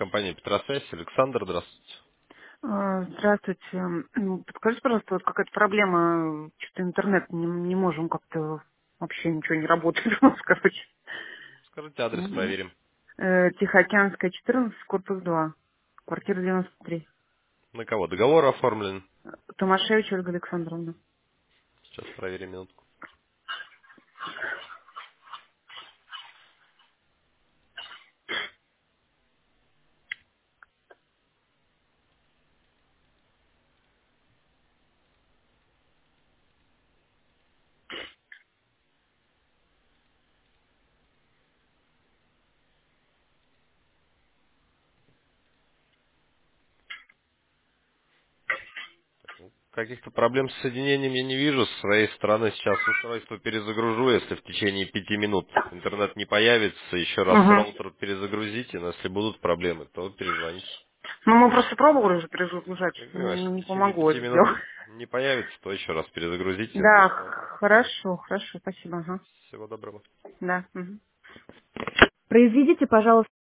компания Петросвязь. Александр, здравствуйте. Здравствуйте. Подскажите, пожалуйста, вот какая-то проблема, что-то интернет не можем как-то, вообще ничего не работает у нас, короче. Скажите адрес, проверим. Тихоокеанская, 14, корпус 2, квартира 93. На кого? Договор оформлен. Томашевич Ольга Александровна. Сейчас проверим минутку. Каких-то проблем с соединением я не вижу. С своей стороны сейчас устройство перезагружу. Если в течение 5 минут интернет не появится, еще раз Угу. роутер перезагрузите. Но если будут проблемы, то перезвоните. Ну, мы просто пробовали уже перезагружать, Я говорю, а если в не течение помогло пяти это минут сделать. не появится, то еще раз перезагрузите. Да, Все. хорошо, хорошо, спасибо. Ага. Всего доброго. Да. Мгм. Произведите, пожалуйста,